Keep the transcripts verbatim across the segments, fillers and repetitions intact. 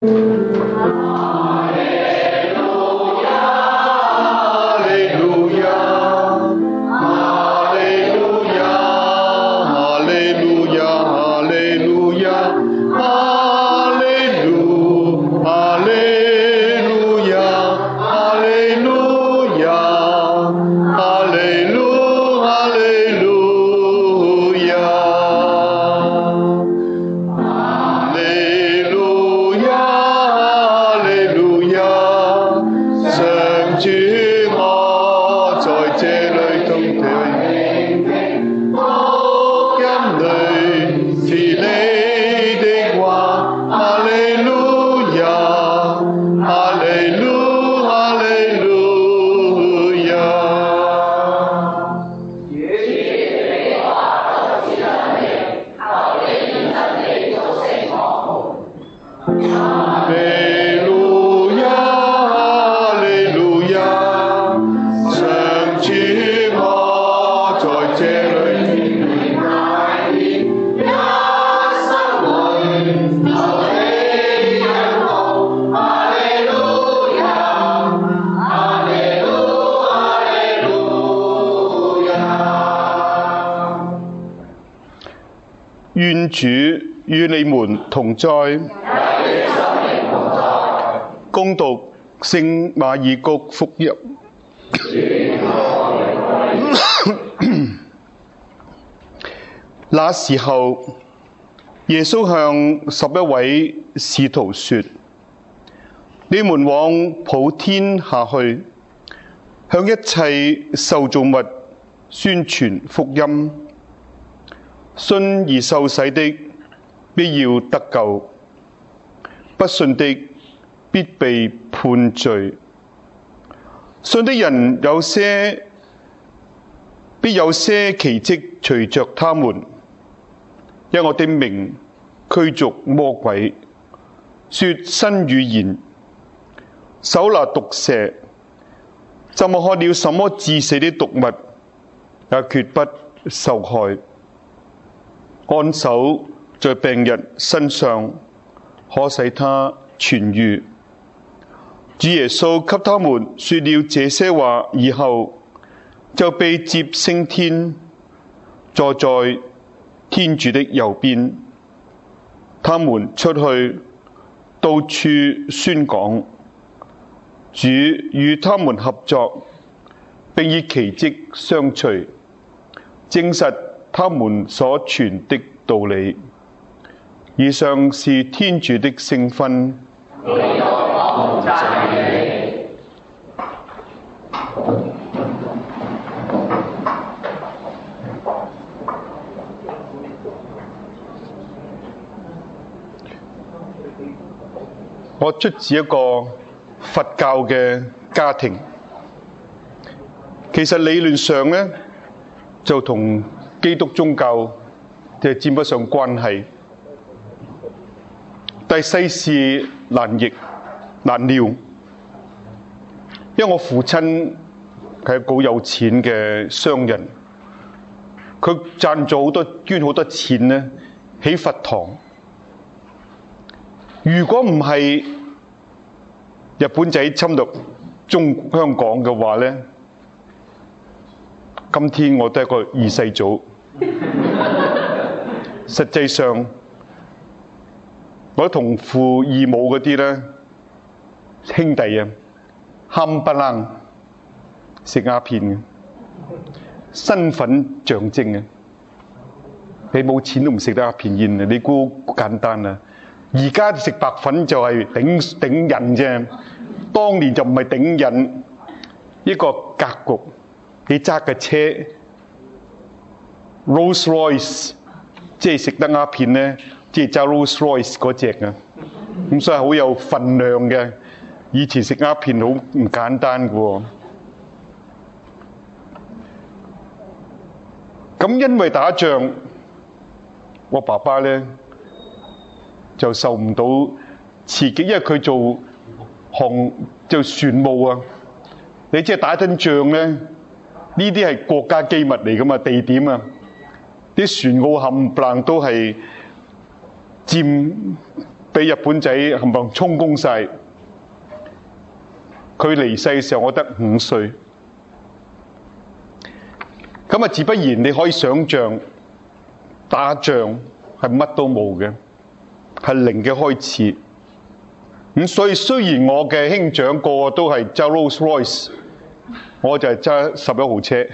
願主與你們同在。恭讀聖馬爾谷福音。那時候，耶穌向十一位使徒說：你們往普天下去，向一切受造物宣傳福音。信而受洗的，必要得救；不信的，必被判罪。信的人有些，必有些奇蹟隨着他們，因我的名驅逐魔鬼，說新語言，手拿毒蛇，怎麼喝了什麼致死的毒物，也決不受害。按手在病人身上，可使他痊癒。主耶穌給他們說了這些話以後，就被接升天，坐在天主的右邊。他們出去，到處宣講，主與他們合作，並以奇蹟相隨，證實他們所傳的道理。以上是天主的聖訓。我出自一個佛教嘅家庭，其實理論上呢，就同基督宗教就沾不上關係，但世事難逆難料，因為我父親係一個好有錢嘅商人，佢賺咗好多捐好多錢呢起佛堂。如果唔係日本仔侵略中香港嘅話呢，今天我都係一個二世祖。實際上，我同父異母嗰啲咧兄弟啊，冚唪唥食鴉片嘅，身份象徵嘅。你冇錢都唔食得鴉片煙啊！你估簡單啊？而家食白粉就係頂頂癮啫，當年就唔係頂癮，一個格局。你揸嘅車 Rolls Royce， 即係食得鴉片咧，即係揸 Rolls Royce 嗰隻啊，咁所以好有份量嘅。以前食鴉片好唔簡單嘅喎。咁因為打仗，我爸爸咧就受唔到刺激，因為佢做航做船務啊。你即係打緊仗咧，呢啲係國家機密嚟噶嘛，地點啊，啲船澳冚唪唥都係佔俾日本仔冚唪唥充公晒。佢離世嘅時候，我得五歲。咁啊，自不然你可以想像打仗係乜都冇嘅，係零嘅開始。咁所以雖然我嘅兄長個個都係揸 Rolls Royce， 我就係揸十一號車。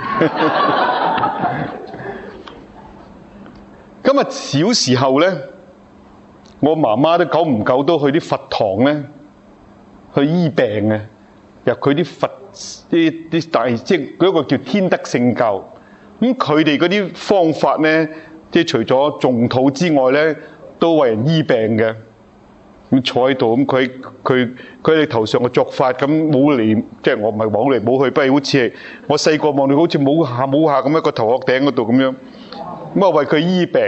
咁啊，小時候咧，我媽媽都久唔久都去啲佛堂咧，去醫病嘅。入佢啲佛啲啲大，即係嗰個叫天德聖教。咁佢哋嗰啲方法咧，即係除咗誦禱之外咧，都為人醫病嘅。咁坐喺度，咁佢佢佢哋頭上嘅作法，咁冇嚟，即係我唔係往嚟冇去，不過好似係我細個望到好似冇下冇下咁一個頭殼頂嗰度咁樣。咁啊為佢醫病。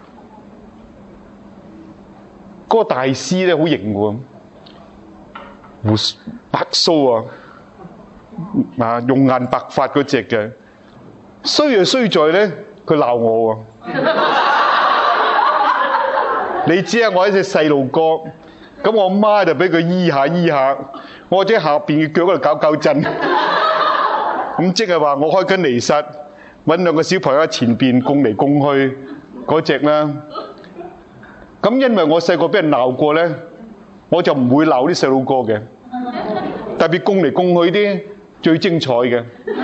嗰個大師咧好型喎。胡白鬚啊，啊容顏白髮嗰隻嘅，衰就衰在咧，佢鬧我喎。你知啊，我係隻細路哥，咁我媽就俾佢醫下醫下，我喺下邊嘅腳嗰度搞搞震，咁即係話我開緊彌撒，揾兩個小朋友喺前邊供嚟供去嗰隻啦。咁因為我細個俾人鬧過咧。我就唔會鬧啲細路哥嘅，特別供嚟供去啲最精彩嘅。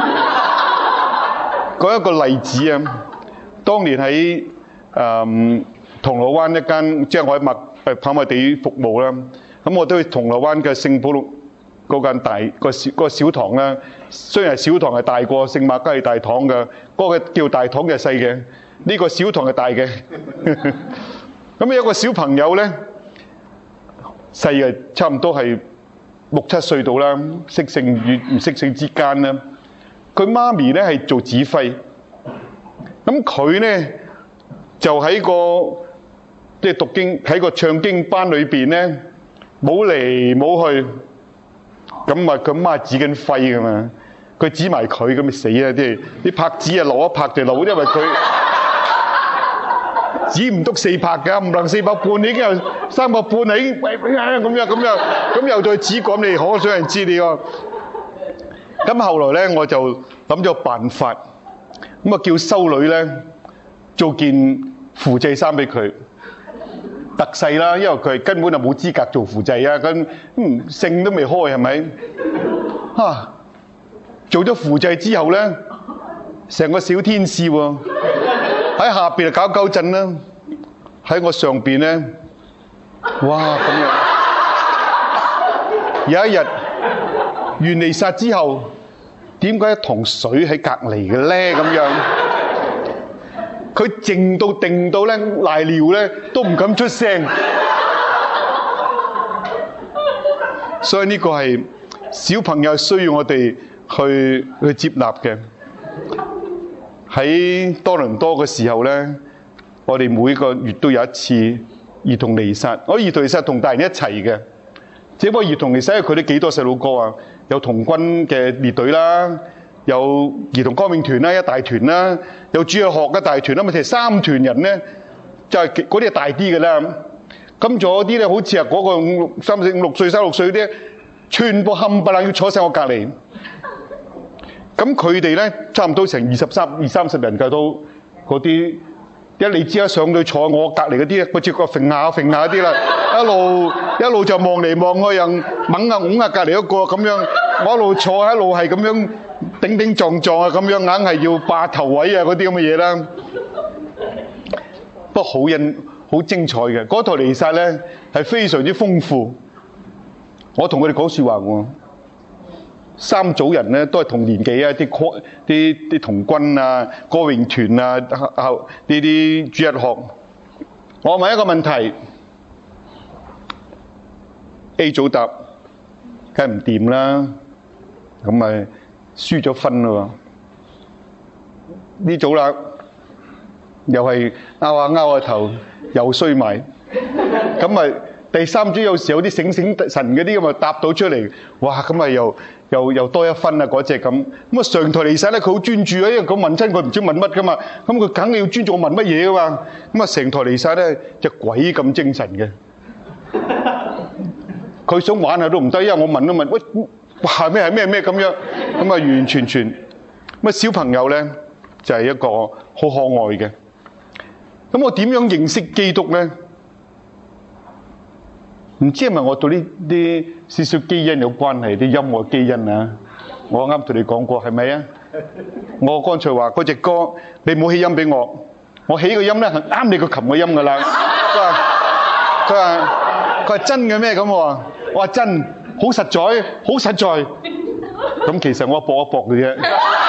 講一個例子啊，當年喺誒銅鑼灣一間，即係我喺麥誒跑馬地服務啦。咁我都去銅鑼灣嘅聖保祿嗰間大個小個小堂啦。雖然係小堂係大過聖瑪加利大堂嘅，嗰個叫大堂嘅細嘅，呢個小堂係大嘅。咁有個小朋友咧。細嘅差唔多係六七歲到啦，識性與唔識性之間啦。佢媽咪咧係做指揮，咁佢咧就喺個即係讀經喺個唱經班裏邊咧冇嚟冇去，咁啊佢媽指緊揮噶嘛，佢指埋佢咁咪死啊！啲啲拍子啊落一拍就落，因為佢。指唔篤四拍㗎，唔能四拍半，已經有三個半啦，已經喂喂咁樣咁樣，咁又再指講，你可想而知你喎。咁後來咧，我就諗咗辦法，咁啊叫修女咧做件扶祭衫俾佢，特細啦，因為佢根本就冇資格做扶祭啊，咁嗯聖都未開係咪？嚇！做咗扶祭之後咧，成個小天使喎。喺下邊就搞搞震啦，喺我上邊咧，哇咁樣。有一日完彌撒之後，點解一桶水喺隔離嘅咧？咁樣，佢靜到定到咧賴尿咧都唔敢出聲。所以呢個係小朋友需要我哋去去接納嘅。喺多倫多嘅時候咧，我哋每個月都有一次兒童彌撒。我兒童彌撒同大人一齊嘅，只不過兒童彌撒佢哋幾多細路哥啊？有童軍嘅列隊啦，有兒童歌詠團啦，一大團啦，有主日學嘅大團啦，咪其實三團人咧，就係嗰啲係大啲嘅啦。咁仲有啲咧，好似係嗰個五三四五六歲、三六歲啲，全部冚唪唥要坐晒我隔離。咁佢哋咧差唔多成二十三、二三十人㗎都嗰啲，一你知啦，上到坐我隔離嗰啲，嗰隻腳揈下揈下啲啦，一路一路就望嚟望去，又掹下拱下隔離一個咁樣，我一路坐一路係咁樣頂頂撞撞啊，咁樣硬係要霸頭位啊嗰啲咁嘅嘢啦。不過好印好精彩嘅，嗰台彌撒咧係非常之豐富。我同佢哋講説話喎。三組人咧都係同年紀啊，啲啲啲童軍啊、歌詠團啊、後呢啲主日學。我問一個問題 ，A 組答，梗係唔掂啦，咁咪輸咗分咯。呢組啦，又係拗下拗下頭，又衰埋，咁咪第三組有時有啲醒醒神嗰啲咁啊答到出嚟，哇！咁咪又〜又又多一分啊！嗰隻咁咁啊，上台彌撒咧，佢好專注啊，因為佢問親佢唔知問乜噶嘛，咁佢梗係要尊重我問乜嘢噶嘛，咁啊成台彌撒咧隻鬼咁精神嘅， 佢想玩下都唔得，因為我問一問，喂，話咩係咩咩咁樣，咁啊完完全全咁啊小朋友咧就係一個好可愛嘅。咁我點樣認識基督咧？唔知係咪我對呢啲少少基因有關係，啲音樂基因啊？我啱同你講過係咪啊？我剛才話嗰隻歌，你冇起音俾我，我起個音咧係啱你個琴個音噶啦。佢話佢話佢話真嘅咩咁？我話我話真，好實在，好實在。咁其實我搏一搏嘅啫。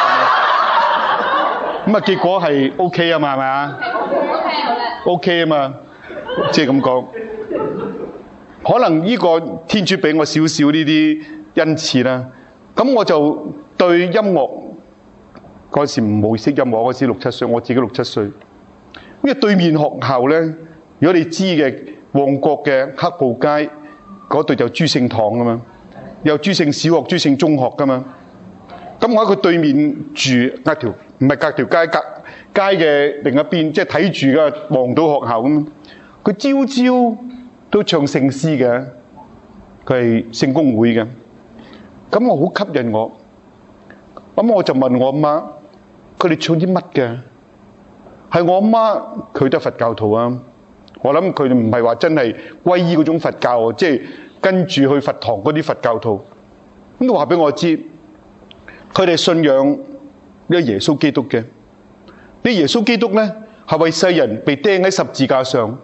咁啊結果係 OK 啊嘛，係咪啊？OK 啊嘛，即係咁講。可能呢個天主俾我少少呢啲恩賜啦。咁我就對音樂嗰時唔冇識音樂，嗰時六七歲，我自己六七歲。因為對面學校咧，如果你知嘅，旺角嘅黑布街嗰度就朱聖堂噶嘛，有朱聖小學、朱聖中學噶嘛。咁我喺佢對面住，隔條唔係隔條街，隔街嘅另一邊，即係睇住嘅望到學校咁。佢朝朝都唱聖詩嘅，佢係聖公會嘅。咁我好吸引我，咁我就問我阿媽，佢哋唱啲乜嘅？係我阿媽，佢都係佛教徒啊。我諗佢哋唔係話真係皈依嗰種佛教，即係跟住去佛堂嗰啲佛教徒。咁佢話俾我知，佢哋信仰呢個耶穌基督嘅。呢耶穌基督咧係為世人被釘喺十字架上，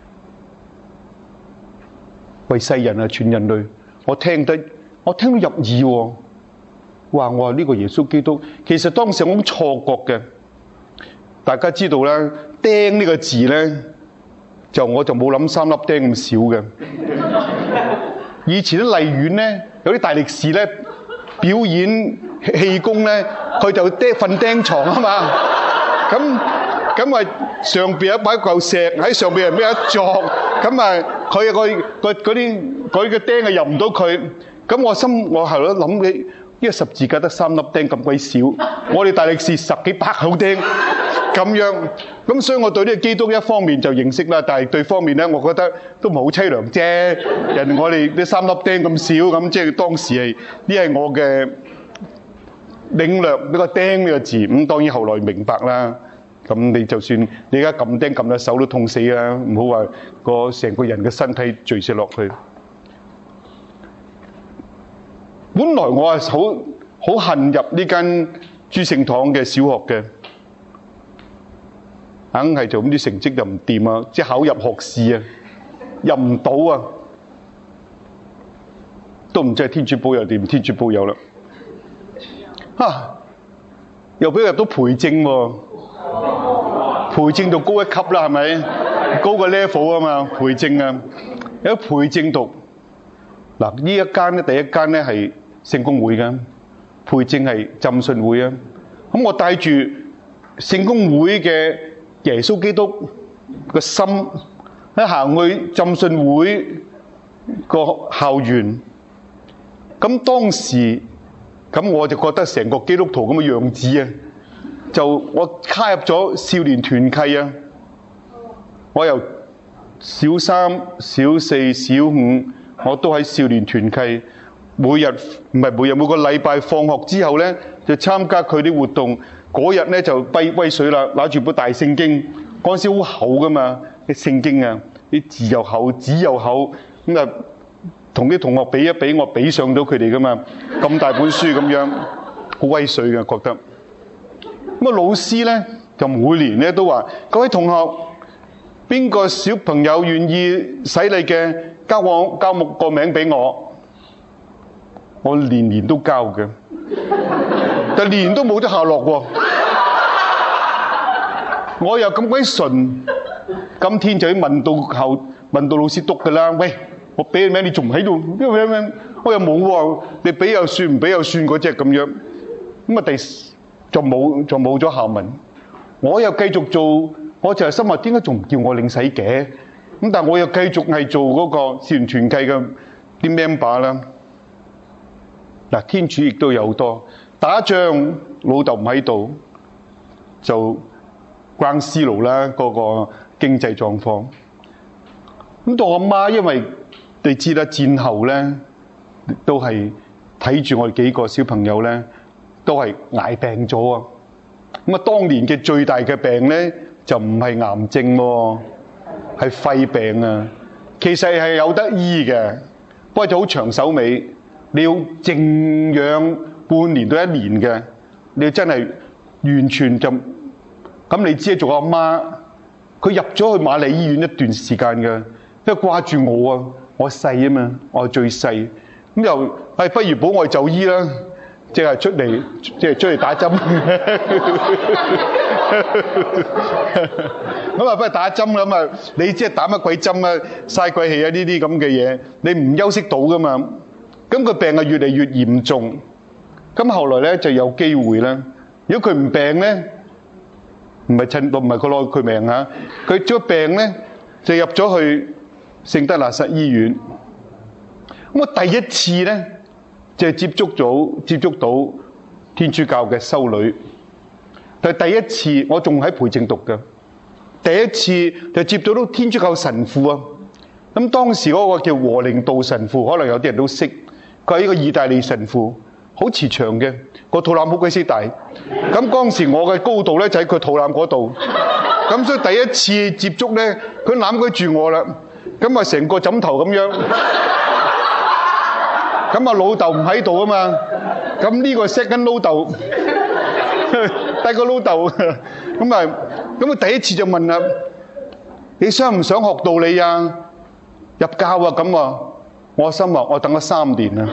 為世人啊，全人類。我聽得。我聽到入耳喎，話我話呢個耶穌基督，其實當時我咁錯覺嘅。大家知道啦，釘呢個字咧，就我就冇諗三粒釘咁少嘅。以前啲荔園咧，有啲大力士咧表演氣功咧，佢就釘瞓釘床啊嘛。咁咁啊上邊有一擺嚿石喺上邊，係咩一鑿？咁啊佢個個嗰啲嗰啲釘啊入唔到佢。咁我心我係咯諗起呢個十字架得三粒釘咁鬼少，我哋大力士十幾百口釘咁樣，咁所以我對呢個基督一方面就認識啦，但係對方面咧，我覺得都唔係好凄涼啫。人我哋啲三粒釘咁少，咁即係當時係呢係我嘅領略呢個釘呢個字。咁當然後來明白啦。咁你就算你而家撳釘撳到手都痛死啦，唔好話個成個人嘅身體墜蝕落去。本來我係好好恨入呢間朱聖堂嘅小學嘅，硬係做咁啲成績就唔掂啊！即係考入學試啊，入唔到啊，都唔知係天主保佑定唔天主保佑啦。嚇，又俾入到培正喎，培正讀高一級啦，係咪？高個 level 啊嘛，培正啊，有培正讀。嗱，呢一間咧，第一間咧係聖公會嘅，培正係浸信會啊。咁我帶住聖公會嘅耶穌基督個心，一行去浸信會個校園。咁當時，咁我就覺得成個基督徒咁嘅樣子啊，就我加入咗少年團契啊。我由小三、小四、小五，我都喺少年團契。每日唔係每日，每個禮拜放學之後咧，就參加佢啲活動。嗰日咧就威威水啦，攞住本大聖經，嗰陣時好厚噶嘛，啲聖經啊，啲字又厚，紙又厚，咁啊同啲同學比一比，我比上到佢哋噶嘛，咁大本書咁樣，好威水嘅覺得。咁啊老師咧就每年咧都話：各位同學，邊個小朋友願意洗禮嘅，交我交目個名俾我。我年年都交嘅，但年年都冇得下落喎。我又咁鬼順，今天就要問到後問到老師督㗎啦。喂，我俾你名，你仲唔喺度？因為咩？我又冇喎，你俾又算，唔俾又算嗰隻咁樣。咁啊，第就冇就冇咗下文。我又繼續做，我就係心話點解仲唔叫我領洗嘅？咁但係我又繼續係做嗰個少年團契嘅啲 member 啦。嗱，天主亦都有好多打仗，老豆唔喺度，就關思路啦，嗰個經濟狀況。咁到我媽因為你知啦，戰後咧都係睇住我哋幾個小朋友咧，都係捱病咗啊！咁啊，當年嘅最大嘅病咧就唔係癌症喎，係肺病啊。其實係有得醫嘅，不過就好長手尾，你要靜養半年到一年嘅，你要真係完全就咁。你知做阿媽，佢入咗去瑪麗醫院一段時間嘅，因為掛住我啊，我細啊嘛，我係最細，咁又係不如保外就醫啦，即係出嚟即係出嚟打針，咁啊不如打針啦嘛，你即係打乜鬼針啊，嘥鬼氣啊呢啲咁嘅嘢，你唔休息到噶嘛，咁個病啊越嚟越嚴重，咁後來咧就有機會啦。如果佢唔病咧，唔係趁到唔係佢攞佢命嚇，佢咗病咧就入咗去聖德納瑟醫院。咁我第一次咧就係接觸到接觸到天主教嘅修女，但係第一次我仲喺培正讀嘅，第一次就接觸到天主教神父啊。咁當時嗰個叫和靈道神父，可能有啲人都識，佢係一個意大利神父，好慈祥嘅，個肚腩好鬼死大。咁當時我嘅高度咧就喺佢肚腩嗰度，咁所以第一次接觸咧，佢攬佢住我啦，咁啊成個枕頭咁樣。咁啊老豆唔喺度啊嘛，咁呢個 second 老豆，第個老豆，咁啊咁啊第一次就問啦，你想唔想學道理啊？入教啊咁啊，我心話我等咗三年啦。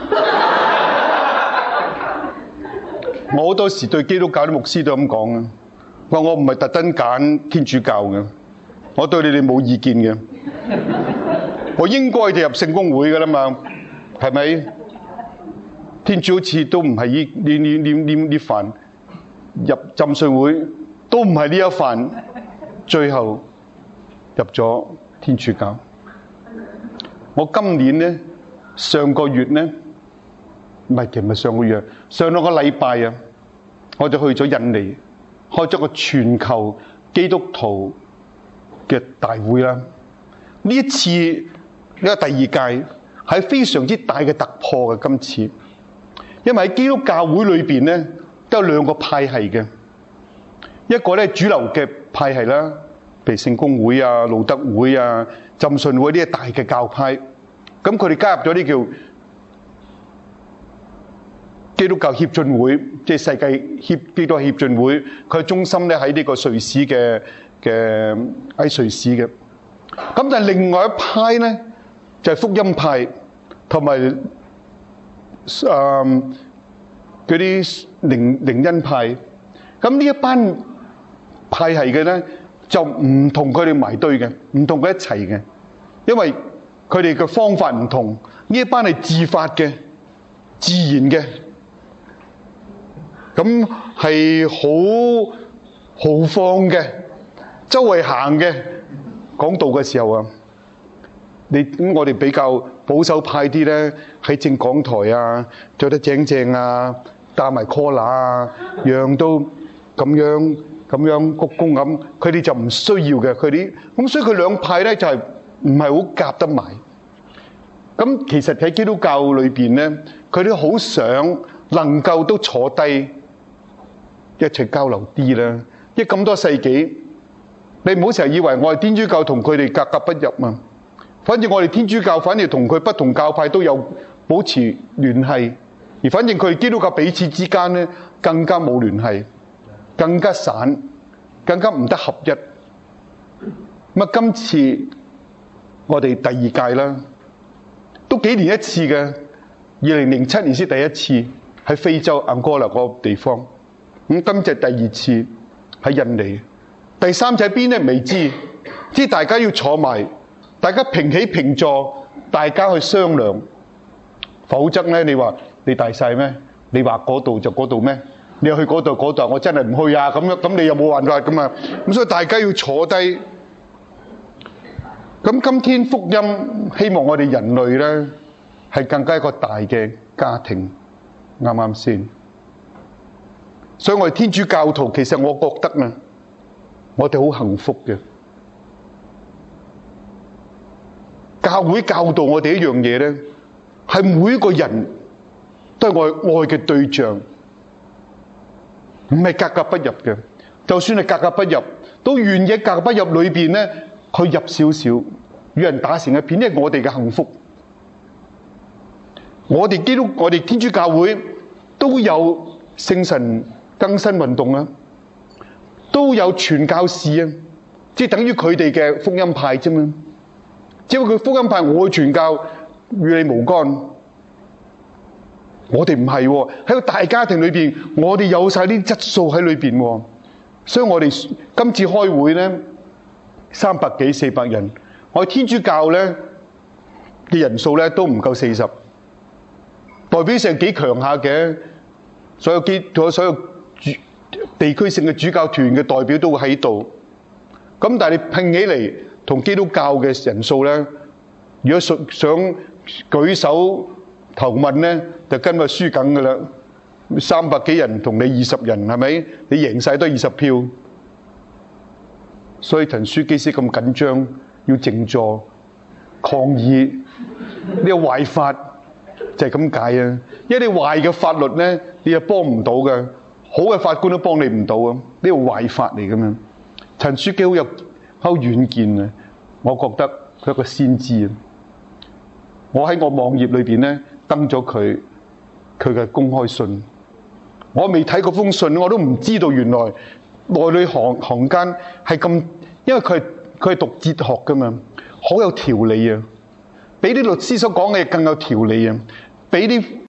我好多時對基督教啲牧師都咁講啊，話我唔係特登揀天主教嘅，我對你哋冇意見嘅，我應該就入聖公會噶啦嘛，係咪？天主好似都唔係呢呢呢呢呢呢份，入浸信會都唔係呢一份，最後入咗天主教。我今年咧，上個月咧，唔係其實唔係上個月，上兩個禮拜啊，我就去咗印尼，開咗個全球基督徒嘅大會啦。呢一次呢個第二屆係非常之大嘅突破嘅，今次。因為喺基督教會裏邊咧，都有兩個派系嘅，一個咧主流嘅派系啦，譬如聖公會啊、路德會啊、浸信會呢啲大嘅教派，咁佢哋加入咗啲叫基督教協進會，即係世界協基督教協進會，佢嘅中心咧喺呢個瑞士嘅嘅喺瑞士嘅。咁但係另外一派咧就係福音派同埋。誒嗰啲靈靈恩派，咁呢一班派系嘅咧就唔同佢哋埋堆嘅，唔同佢一齊嘅，因為佢哋嘅方法唔同。呢一班係自發嘅、自然嘅，咁係好豪放嘅，周圍行嘅。講道嘅時候啊，你咁我哋比較保守派啲咧，喺正講台啊，著得正正啊，戴埋 collar 啊，樣都咁樣咁樣鞠躬咁，佢哋就唔需要嘅，佢哋咁所以佢兩派咧就係唔係好夾得埋。咁其實喺基督教裏邊咧，佢哋好想能夠都坐低一齊交流啲啦。因為咁多世紀，你唔好成日以為我係天主教同佢哋格格不入嘛。反正我哋天主教，反正同佢不同教派都有保持聯繫，而反正佢哋基督教彼此之間咧更加冇聯繫，更加散，更加唔得合一。咁啊，今次我哋第二屆啦，都幾年一次嘅，二零零七年先第一次喺非洲安哥拉嗰個地方，咁今次第二次喺印尼，第三次喺邊咧未知，即係大家要坐埋。大家平起平坐，大家去商量，否則咧，你話你大晒咩？你話嗰度就嗰度咩？你去嗰度嗰度，我真係唔去啊！咁樣咁你又冇辦法噶嘛？咁所以大家要坐低。咁今天福音希望我哋人類咧係更加一個大嘅家庭，啱啱先？所以我哋天主教徒其實我覺得啊，我哋好幸福嘅。 教會教導我哋一樣嘢咧，係每一個人都係愛愛嘅對象，唔係格格不入嘅。就算係格格不入，都願意格格不入裏邊咧，去入少少，與人打成一片，因為我哋嘅幸福。我哋基督，我哋天主教會都有聖神更新運動啊，都有傳教士啊，即係等於佢哋嘅福音派啫嘛。只不過佢福音派，我去傳教與你無干。我哋唔係喎，喺個大家庭裏邊，我哋有晒啲質素喺裏邊喎。所以我哋今次開會咧，三百幾四百人，我哋天主教咧嘅人數咧都唔夠四十，代表性幾強下嘅。所有基所有主地區性嘅主教團嘅代表都會喺度。咁但係你拼起嚟同基督教嘅人數咧，如果想想舉手投問咧，就跟個輸緊噶啦。三百幾人同你二十人，係咪？你贏晒都二十票。所以陳樞機師咁緊張，要靜坐抗議呢個壞法，就係咁解啊！因為你壞嘅法律咧，你又幫唔到嘅，好嘅法官都幫你唔到啊！呢個壞法嚟噶嘛。陳樞機好有好有遠見啊！我覺得佢係個先知啊！我喺我網頁裏邊咧登咗佢佢嘅公開信。我未睇過封信，我都唔知道原來內裏行行間係咁，因為佢係佢係讀哲學噶嘛，好有條理啊，比啲律師所講嘅更有條理啊，比啲